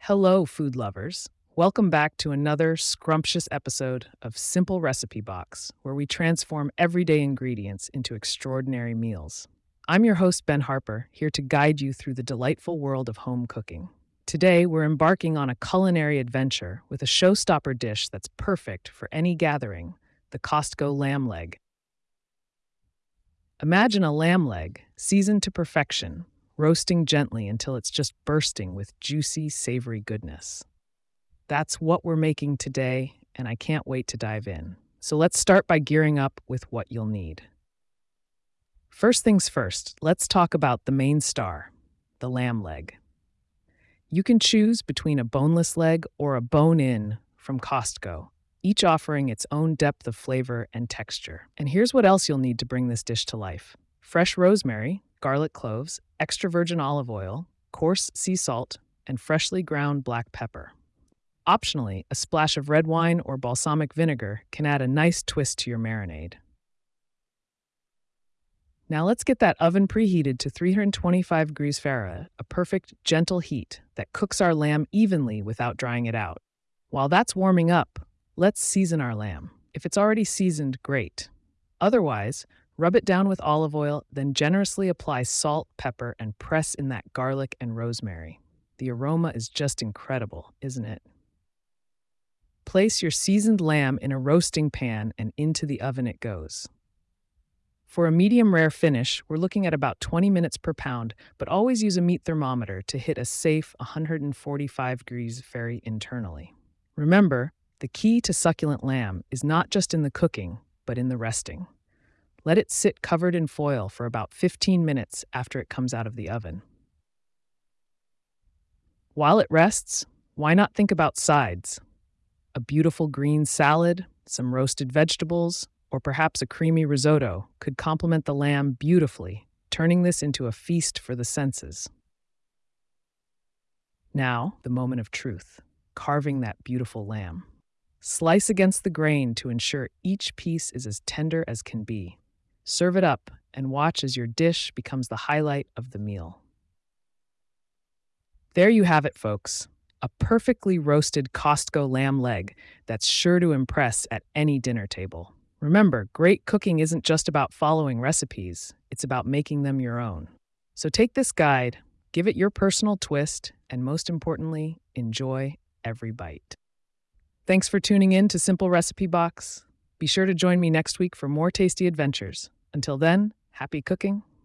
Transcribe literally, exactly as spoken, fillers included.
Hello, food lovers. Welcome back to another scrumptious episode of Simple Recipe Box, where we transform everyday ingredients into extraordinary meals. I'm your host, Ben Harper, here to guide you through the delightful world of home cooking. Today, we're embarking on a culinary adventure with a showstopper dish that's perfect for any gathering, the Costco lamb leg. Imagine a lamb leg, seasoned to perfection, roasting gently until it's just bursting with juicy, savory goodness. That's what we're making today, and I can't wait to dive in. So let's start by gearing up with what you'll need. First things first, let's talk about the main star, the lamb leg. You can choose between a boneless leg or a bone-in from Costco, each offering its own depth of flavor and texture. And here's what else you'll need to bring this dish to life: fresh rosemary, garlic cloves, extra virgin olive oil, coarse sea salt, and freshly ground black pepper. Optionally, a splash of red wine or balsamic vinegar can add a nice twist to your marinade. Now let's get that oven preheated to three hundred twenty-five degrees Fahrenheit, a perfect, gentle heat that cooks our lamb evenly without drying it out. While that's warming up, let's season our lamb. If it's already seasoned, great. Otherwise, rub it down with olive oil, then generously apply salt, pepper, and press in that garlic and rosemary. The aroma is just incredible, isn't it? Place your seasoned lamb in a roasting pan and into the oven it goes. For a medium rare finish, we're looking at about twenty minutes per pound, but always use a meat thermometer to hit a safe one hundred forty-five degrees Fahrenheit internally. Remember, the key to succulent lamb is not just in the cooking, but in the resting. Let it sit covered in foil for about fifteen minutes after it comes out of the oven. While it rests, why not think about sides? A beautiful green salad, some roasted vegetables, or perhaps a creamy risotto could complement the lamb beautifully, turning this into a feast for the senses. Now, the moment of truth: carving that beautiful lamb. Slice against the grain to ensure each piece is as tender as can be. Serve it up and watch as your dish becomes the highlight of the meal. There you have it, folks. A perfectly roasted Costco lamb leg that's sure to impress at any dinner table. Remember, great cooking isn't just about following recipes, it's about making them your own. So take this guide, give it your personal twist, and most importantly, enjoy every bite. Thanks for tuning in to Simple Recipe Box. Be sure to join me next week for more tasty adventures. Until then, happy cooking